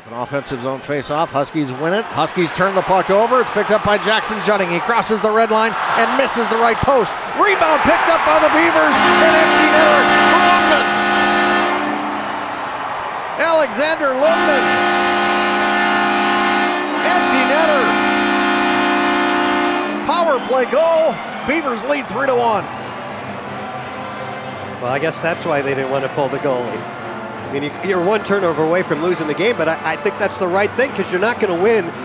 An offensive zone face-off. Huskies win it. Huskies turn the puck over. It's picked up by Jackson Jutting. He crosses the red line and misses the right post. Rebound picked up by the Beavers. An empty netter for Lundman. Alexander Lundman. Empty netter. Power play goal. Beavers lead 3-1. Well, I guess that's why they didn't want to pull the goalie. I mean, you're one turnover away from losing the game, but I think that's the right thing because you're not going to win